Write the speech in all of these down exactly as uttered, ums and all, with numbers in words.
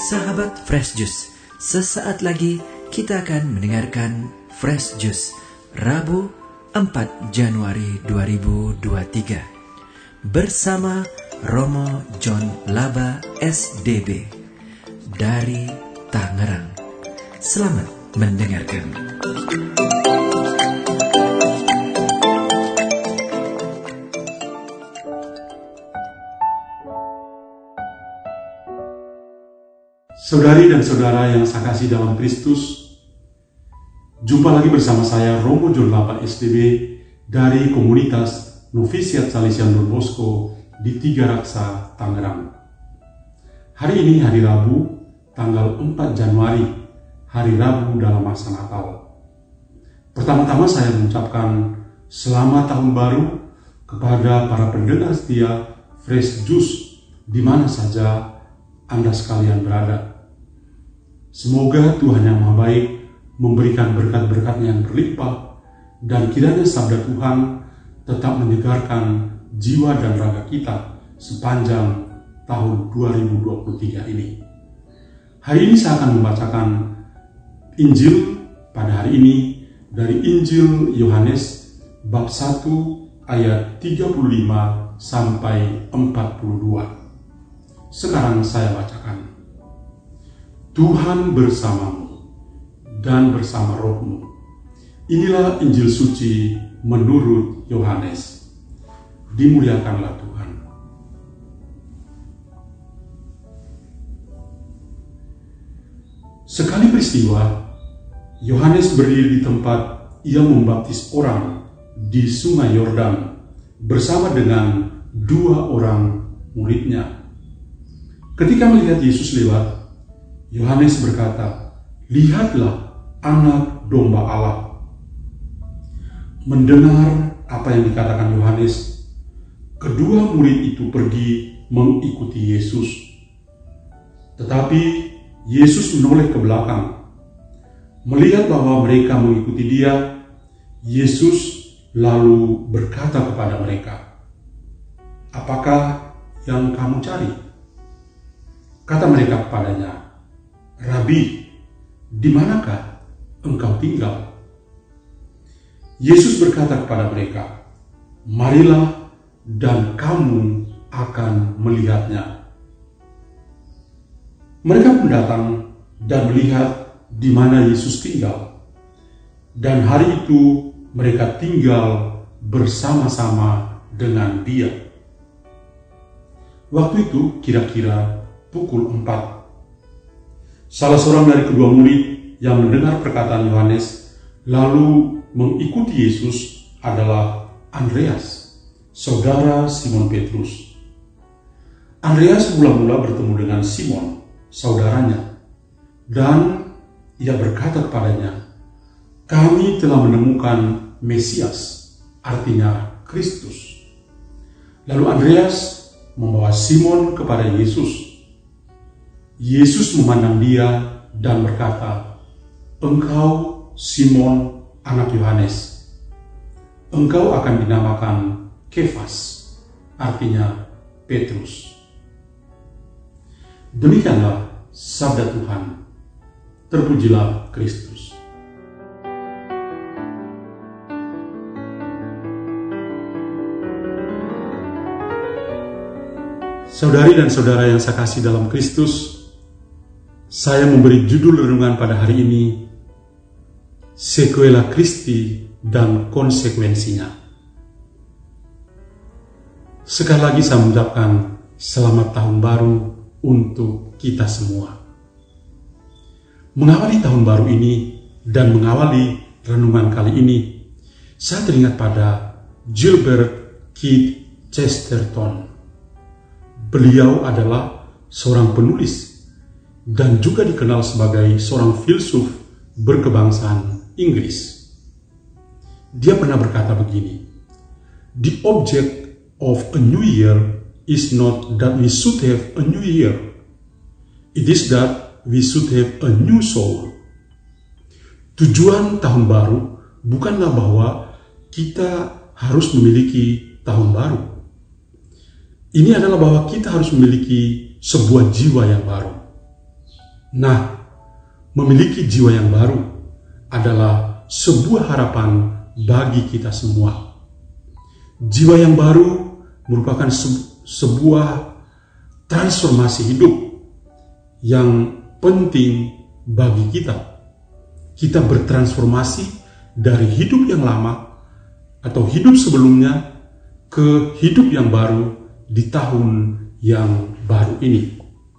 Sahabat Fresh Juice, sesaat lagi kita akan mendengarkan Fresh Juice Rabu empat Januari dua ribu dua puluh tiga bersama Romo John Laba S D B dari Tangerang. Selamat mendengarkan. Saudari dan saudara yang saya kasih dalam Kristus, jumpa lagi bersama saya Romo John Laba S D B dari komunitas Novisiat Salesian Don Bosco di Tiga Raksa, Tangerang. Hari ini hari Rabu, tanggal empat Januari, hari Rabu dalam masa Natal. Pertama-tama saya mengucapkan selamat tahun baru kepada para pendengar setia Fresh Juice di mana saja Anda sekalian berada. Semoga Tuhan yang Maha Baik memberikan berkat-berkat-Nya yang berlimpah dan kiranya sabda Tuhan tetap menyegarkan jiwa dan raga kita sepanjang tahun dua ribu dua puluh tiga ini. Hari ini saya akan membacakan Injil pada hari ini dari Injil Yohanes bab satu ayat tiga puluh lima sampai empat puluh dua. Sekarang saya bacakan. Tuhan bersamamu dan bersama rohmu. Inilah Injil suci menurut Yohanes. Dimuliakanlah Tuhan. Sekali peristiwa, Yohanes berdiri di tempat ia membaptis orang di Sungai Yordan bersama dengan dua orang muridnya. Ketika melihat Yesus lewat, Yohanes berkata, "Lihatlah anak domba Allah." Mendengar apa yang dikatakan Yohanes, kedua murid itu pergi mengikuti Yesus. Tetapi Yesus menoleh ke belakang. Melihat bahwa mereka mengikuti Dia, Yesus lalu berkata kepada mereka, "Apakah yang kamu cari?" Kata mereka kepadanya, "Rabi, di manakah engkau tinggal?" Yesus berkata kepada mereka, "Marilah dan kamu akan melihatnya." Mereka pun datang dan melihat di mana Yesus tinggal. Dan hari itu mereka tinggal bersama-sama dengan Dia. Waktu itu kira-kira pukul empat. Salah seorang dari kedua murid yang mendengar perkataan Yohanes lalu mengikuti Yesus adalah Andreas, saudara Simon Petrus. Andreas mula-mula bertemu dengan Simon, saudaranya, dan ia berkata kepadanya, "Kami telah menemukan Mesias," artinya Kristus. Lalu Andreas membawa Simon kepada Yesus. Yesus memandang dia dan berkata, "Engkau Simon anak Yohanes. Engkau akan dinamakan Kefas," artinya Petrus. Demikianlah sabda Tuhan. Terpujilah Kristus. Saudari dan saudara yang saya kasih dalam Kristus, saya memberi judul renungan pada hari ini, Sequela Christi dan Konsekuensinya. Sekali lagi saya mengucapkan selamat tahun baru untuk kita semua. Mengawali tahun baru ini dan mengawali renungan kali ini, saya teringat pada Gilbert Keith Chesterton. Beliau adalah seorang penulis dan juga dikenal sebagai seorang filsuf berkebangsaan Inggris. Dia pernah berkata begini, "The object of a new year is not that we should have a new year. It is that we should have a new soul." Tujuan tahun baru bukanlah bahwa kita harus memiliki tahun baru. Ini adalah bahwa kita harus memiliki sebuah jiwa yang baru. Nah, memiliki jiwa yang baru adalah sebuah harapan bagi kita semua. Jiwa yang baru merupakan se- sebuah transformasi hidup yang penting bagi kita. Kita bertransformasi dari hidup yang lama atau hidup sebelumnya ke hidup yang baru di tahun yang baru ini.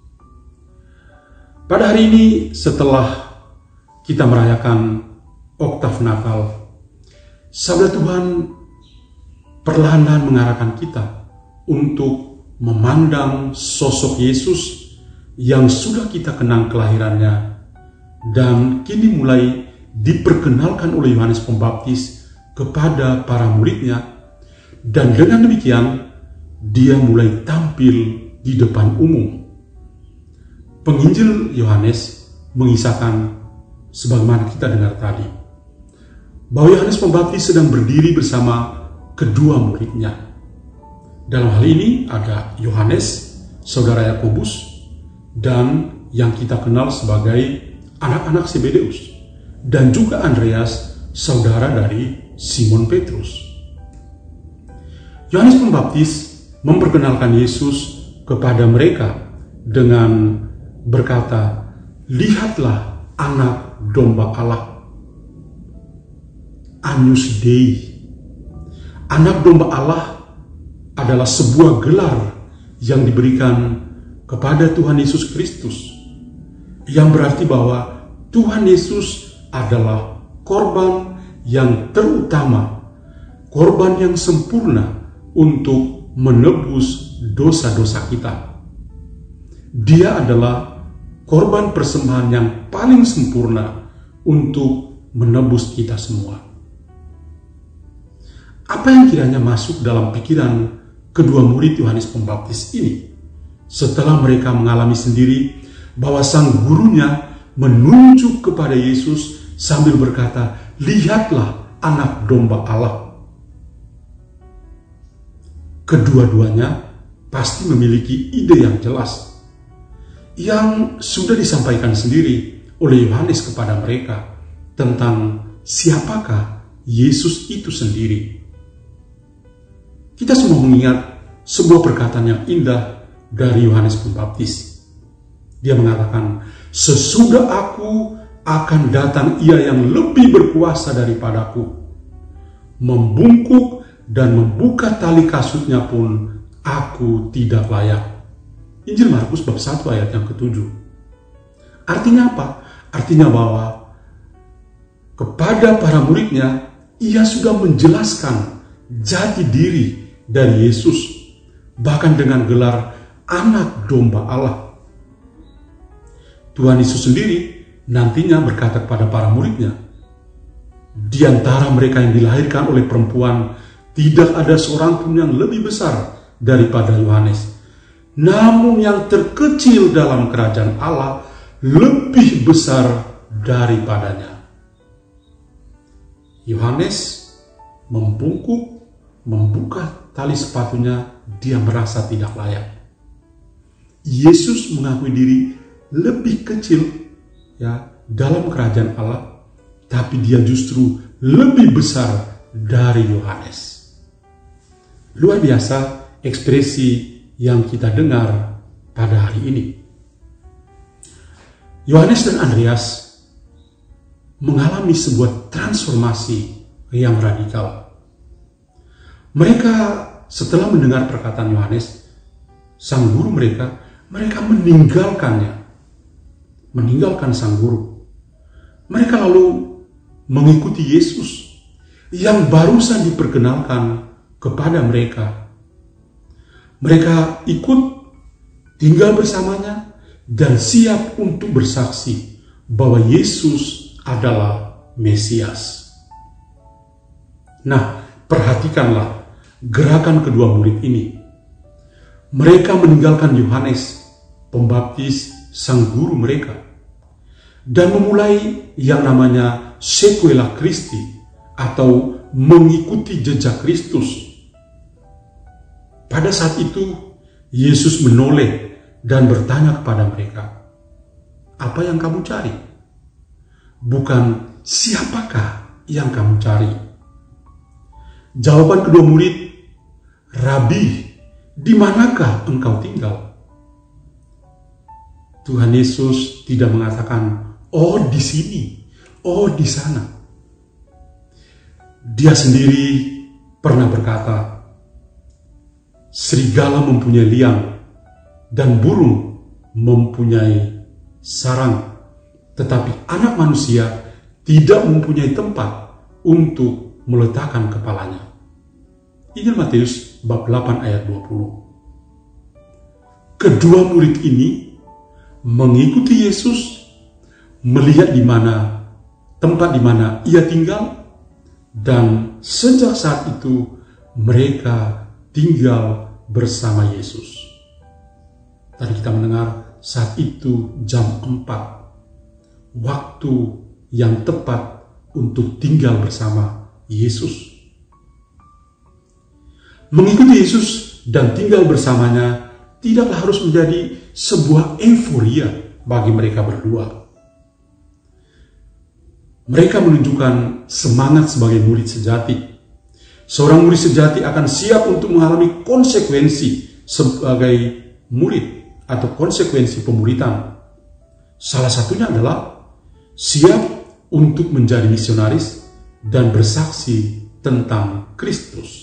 Pada hari ini, setelah kita merayakan Oktav Natal, Sabda Tuhan perlahan-lahan mengarahkan kita untuk memandang sosok Yesus yang sudah kita kenang kelahirannya dan kini mulai diperkenalkan oleh Yohanes Pembaptis kepada para muridnya, dan dengan demikian dia mulai tampil di depan umum. Penginjil Yohanes mengisahkan sebagaimana kita dengar tadi, bahwa Yohanes Pembaptis sedang berdiri bersama kedua muridnya. Dalam hal ini ada Yohanes, saudara Yakobus, dan yang kita kenal sebagai anak-anak Zebedeus, dan juga Andreas, saudara dari Simon Petrus. Yohanes Pembaptis memperkenalkan Yesus kepada mereka dengan berkata, "Lihatlah anak domba Allah, Agnus Dei." Anak domba Allah adalah sebuah gelar yang diberikan kepada Tuhan Yesus Kristus, yang berarti bahwa Tuhan Yesus adalah korban yang terutama, korban yang sempurna untuk menebus dosa-dosa kita. Dia adalah korban persembahan yang paling sempurna untuk menebus kita semua. Apa yang kiranya masuk dalam pikiran kedua murid Yohanes Pembaptis ini setelah mereka mengalami sendiri bahwa sang gurunya menunjuk kepada Yesus sambil berkata, "Lihatlah anak domba Allah." Kedua-duanya pasti memiliki ide yang jelas yang sudah disampaikan sendiri oleh Yohanes kepada mereka tentang siapakah Yesus itu sendiri. Kita semua mengingat sebuah perkataan yang indah dari Yohanes Pembaptis. Dia mengatakan, "Sesudah aku akan datang ia yang lebih berkuasa daripadaku. Membungkuk dan membuka tali kasutnya pun aku tidak layak." Injil Markus bab satu ayat yang ketujuh. Artinya apa? Artinya bahwa kepada para muridnya ia sudah menjelaskan jati diri dari Yesus, bahkan dengan gelar anak domba Allah. Tuhan Yesus sendiri nantinya berkata kepada para muridnya, "Di antara mereka yang dilahirkan oleh perempuan, tidak ada seorang pun yang lebih besar daripada Yohanes. Namun yang terkecil dalam kerajaan Allah lebih besar daripadanya." Yohanes membungkuk, membuka tali sepatunya, dia merasa tidak layak. Yesus mengakui diri lebih kecil ya dalam kerajaan Allah, tapi dia justru lebih besar dari Yohanes. Luar biasa ekspresi yang kita dengar pada hari ini. Yohanes dan Andreas mengalami sebuah transformasi yang radikal. Mereka setelah mendengar perkataan Yohanes, sang guru mereka, mereka meninggalkannya, meninggalkan sang guru. Mereka lalu mengikuti Yesus yang barusan diperkenalkan kepada mereka. Mereka ikut tinggal bersamanya dan siap untuk bersaksi bahwa Yesus adalah Mesias. Nah, perhatikanlah gerakan kedua murid ini. Mereka meninggalkan Yohanes Pembaptis, sang guru mereka, dan memulai yang namanya sequela Christi atau mengikuti jejak Kristus. Pada saat itu, Yesus menoleh dan bertanya kepada mereka, apa yang kamu cari, bukan siapakah yang kamu cari. Jawaban kedua murid, Rabi, di manakah engkau tinggal? Tuhan Yesus tidak mengatakan, oh di sini, oh di sana. Dia sendiri pernah berkata, serigala mempunyai liang dan burung mempunyai sarang, tetapi anak manusia tidak mempunyai tempat untuk meletakkan kepalanya. Injil Matius bab delapan ayat dua puluh. Kedua murid ini mengikuti Yesus, melihat di mana tempat di mana ia tinggal, dan sejak saat itu mereka tinggal bersama Yesus. Tadi kita mendengar saat itu jam empat, waktu yang tepat untuk tinggal bersama Yesus. Mengikuti Yesus dan tinggal bersamanya tidaklah harus menjadi sebuah euforia bagi mereka berdua. Mereka menunjukkan semangat sebagai murid sejati. Seorang murid sejati akan siap untuk mengalami konsekuensi sebagai murid atau konsekuensi pemuritan. Salah satunya adalah siap untuk menjadi misionaris dan bersaksi tentang Kristus.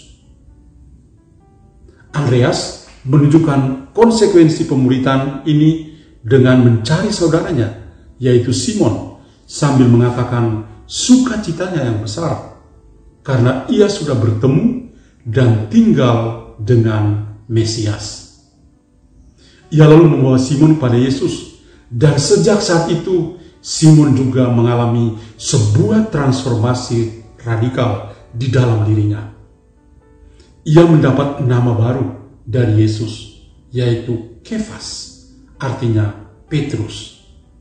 Andreas menunjukkan konsekuensi pemuritan ini dengan mencari saudaranya, yaitu Simon, sambil mengatakan sukacitanya yang besar karena ia sudah bertemu dan tinggal dengan Mesias. Ia lalu membawa Simon pada Yesus, dan sejak saat itu Simon juga mengalami sebuah transformasi radikal di dalam dirinya. Ia mendapat nama baru dari Yesus, yaitu Kefas, artinya Petrus.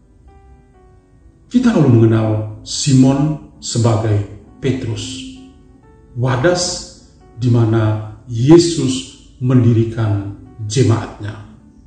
Kita lalu mengenal Simon sebagai Petrus, wadas di mana Yesus mendirikan jemaatnya.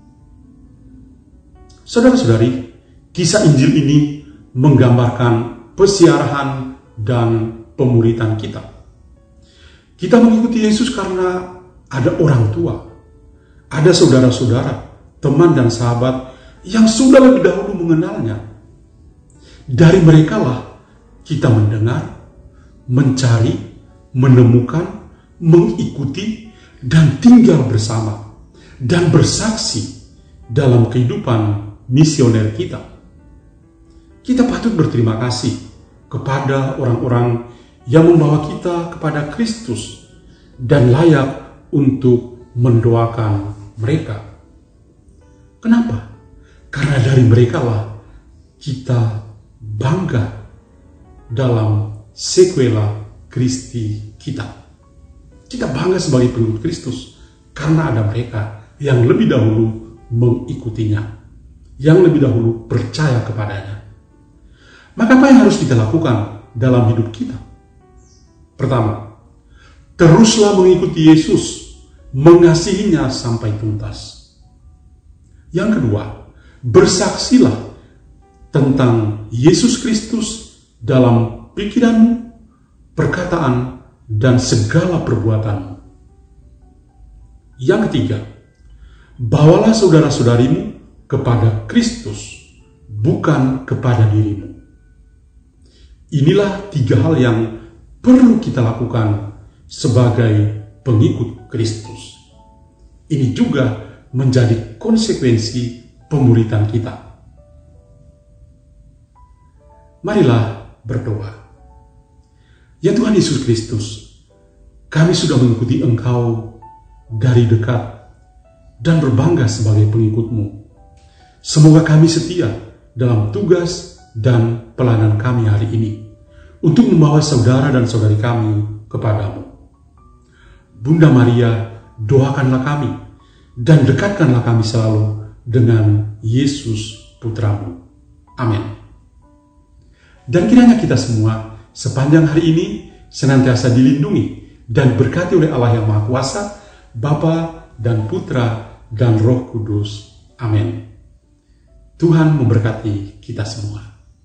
Saudara-saudari, kisah Injil ini menggambarkan pesiarahan dan pemuritan kita. Kita mengikuti Yesus karena ada orang tua, ada saudara-saudara, teman dan sahabat yang sudah lebih dahulu mengenalnya. Dari merekalah kita mendengar, mencari, menemukan, mengikuti, dan tinggal bersama, dan bersaksi dalam kehidupan misioner kita. Kita patut berterima kasih kepada orang-orang yang membawa kita kepada Kristus dan layak untuk mendoakan mereka. Kenapa? Karena dari merekalah kita bangga dalam sequela Christi kita. Kita bangga sebagai pengikut Kristus karena ada mereka yang lebih dahulu mengikutinya, yang lebih dahulu percaya kepadanya. Maka apa yang harus kita lakukan dalam hidup kita? Pertama, teruslah mengikuti Yesus, mengasihinya sampai tuntas. Yang kedua, bersaksilah tentang Yesus Kristus dalam pikiranmu, perkataan, dan segala perbuatanmu. Yang ketiga, bawalah saudara-saudarimu kepada Kristus, bukan kepada dirimu. Inilah tiga hal yang perlu kita lakukan sebagai pengikut Kristus. Ini juga menjadi konsekuensi pemuritan kita. Marilah berdoa. Ya Tuhan Yesus Kristus, kami sudah mengikuti Engkau dari dekat dan berbangga sebagai pengikut-Mu. Semoga kami setia dalam tugas dan pelayanan kami hari ini untuk membawa saudara dan saudari kami kepadamu. Bunda Maria, doakanlah kami dan dekatkanlah kami selalu dengan Yesus Putramu. Amin. Dan kiranya kita semua sepanjang hari ini senantiasa dilindungi dan berkati oleh Allah yang Maha Kuasa, Bapa dan Putra dan Roh Kudus. Amin. Tuhan memberkati kita semua.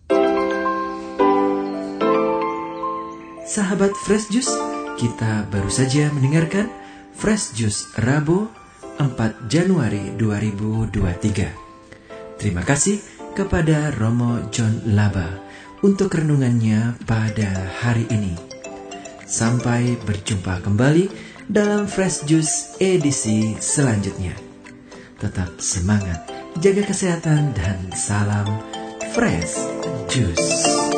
Sahabat Fresh Juice, kita baru saja mendengarkan Fresh Juice Rabu empat Januari dua ribu dua puluh tiga. Terima kasih kepada Romo John Laba untuk renungannya pada hari ini. Sampai berjumpa kembali dalam Fresh Juice edisi selanjutnya. Tetap semangat, jaga kesehatan, dan salam Fresh Juice.